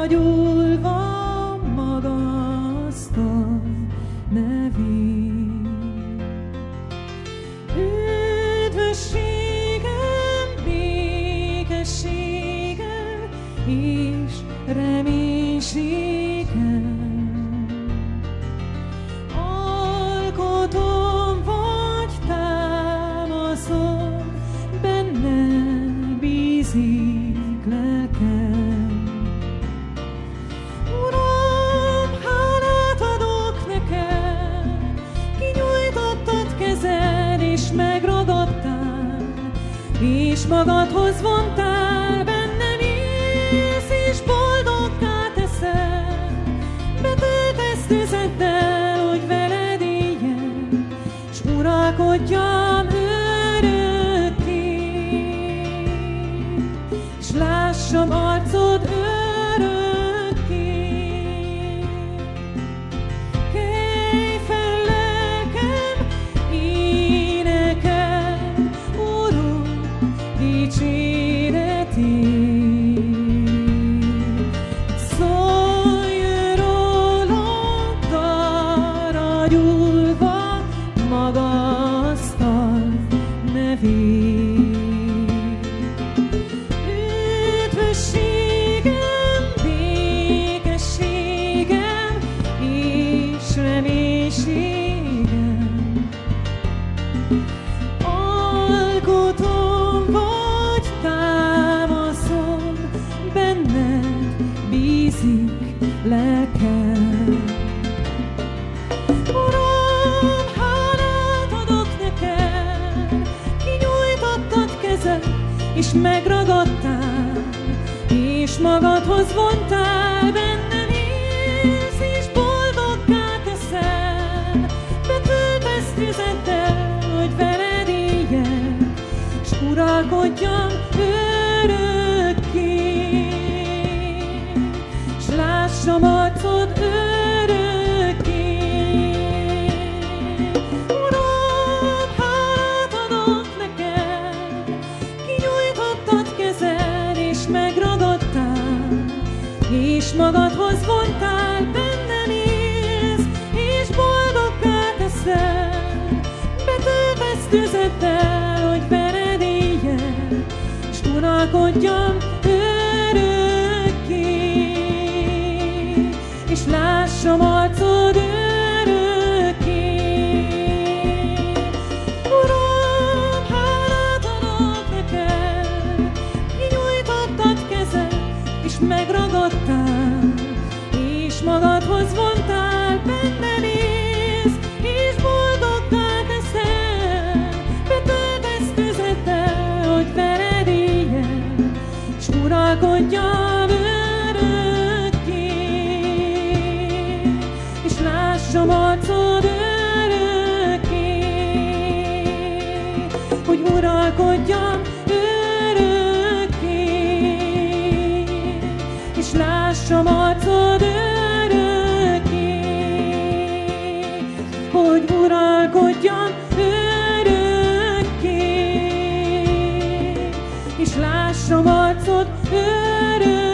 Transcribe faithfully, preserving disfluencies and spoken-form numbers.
gyulva magasztal nevét. Üdvösségem, békességem és reménységem, alkotom vagy támaszom, benned bízik lelkem. Uram, hálát adok neked, kinyújtottad kezed és megragadtál, és magadhoz vontál, bennem élsz és boldoggá teszel. Betöltesz tüzeddel, hogy veled éljen, s uralkodjam örökké, s lássam arcod örökké. Kelj fel lelkem, énekel, Uram, dicséretét. Szólj rólad, arra gyúlva magasztal nevét. Üdvösségem, békességem és reménységem, alkotom vagy támaszom, benned bízik lelkem. Uram, hálát adok neked, kinyújtottad kezed és megragadtál, és magadhoz vontál, bennem élsz és boldoggá teszel. Betöltesz tüzeddel, hogy veled éljen, s uralkodjam örökké, s lássam arcod örökké. Uram, hálát adok neked, kinyújtottad kezed és megragadtál, és magadhoz vontál, bennem élsz és boldoggá teszel. Betöltesz tüzeddel, hogy veled éljen, s uralkodjam örökké, és lássam arcod örökké. Uram, hálát adok neked, kinyújtottad kezed és megragadtál, és magadhoz vontál, bennem élsz és boldoggá teszel. Betöltesz tüzeddel, hogy veled éljen, s uralkodjam örökké, és lássam arcod örökké, hogy uralkodjam örökké, és lássam arcod örökké, hogy uralkodjam örökké, és lássam arcod örökké.